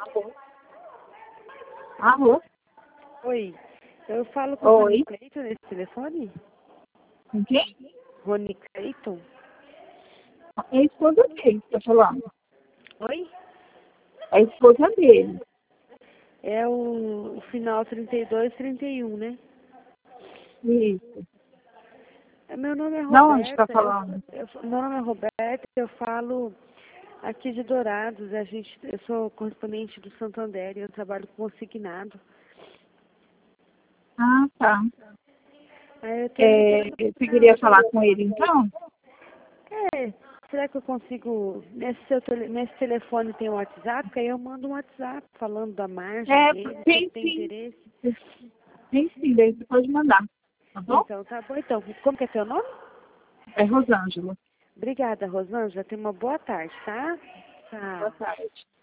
Alô? Oi, eu falo com o Oi? Rony Cleiton nesse telefone? Com quem? Rony Cleiton? É a esposa dele que tá falando. Oi? É a esposa dele. É o final 3231, né? Isso. Meu nome é Da onde tá Roberta, falando? meu nome é Roberta, eu falo aqui de Dourados, eu sou correspondente do Santander e eu trabalho com consignado. Ah, tá. Aí eu tô ligando Você queria falar com ele então? é, será que eu consigo, nesse telefone tem um WhatsApp, que aí eu mando um WhatsApp falando da margem dele, se ele Tem tem sim. interesse. Tem sim, daí você pode mandar. Tá bom? Então, tá bom, então, como que é teu nome? É Rosângela. Obrigada, Rosângela, tenha uma boa tarde, tá? Boa Tchau. tarde.